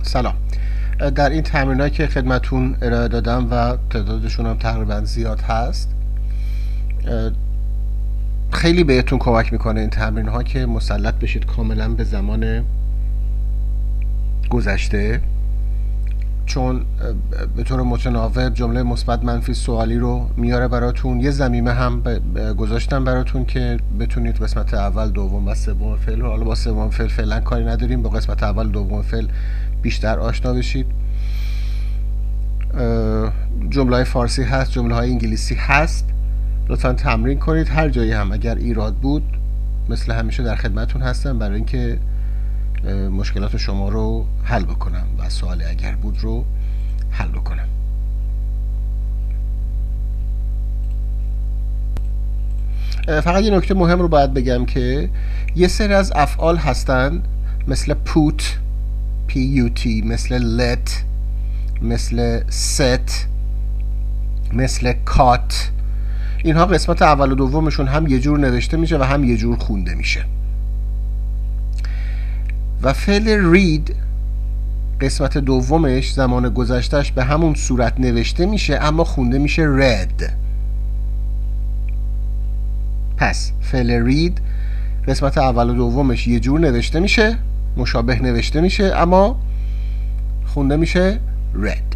سلام. در این تمرینایی که خدمتون ارائه دادم و تعدادشون هم تقریبا زیاد هست، خیلی بهتون کمک میکنه این تمرین ها که مسلط بشید کاملا به زمان گذشته، چون به طور متناوب جمله مثبت منفی سوالی رو میاره براتون. یه ضمیمه هم گذاشتم براتون که بتونید قسمت اول، دوم و سوم فعل رو، حالا با سوم فعل فعلا کاری نداریم، با قسمت اول، دوم فعل بیشتر آشنا بشید. جمله های فارسی هست، جمله های انگلیسی هست، لطفا تمرین کنید. هر جایی هم اگر ایراد بود مثل همیشه در خدمتون هستم برای اینکه مشکلات شما رو حل بکنم و سوالی اگر بود رو حل بکنم. فقط یه نکته مهم رو باید بگم که یه سری از افعال هستن مثل put put، مثل let، مثل set، مثل cut. اینها قسمت اول و دومشون هم یه جور نوشته میشه و هم یه جور خونده میشه. و فعل read قسمت دومش زمان گذشتهش به همون صورت نوشته میشه اما خونده میشه read. پس فعل read قسمت اول و دومش یه جور نوشته میشه، مشابه نوشته میشه، اما خونده میشه read.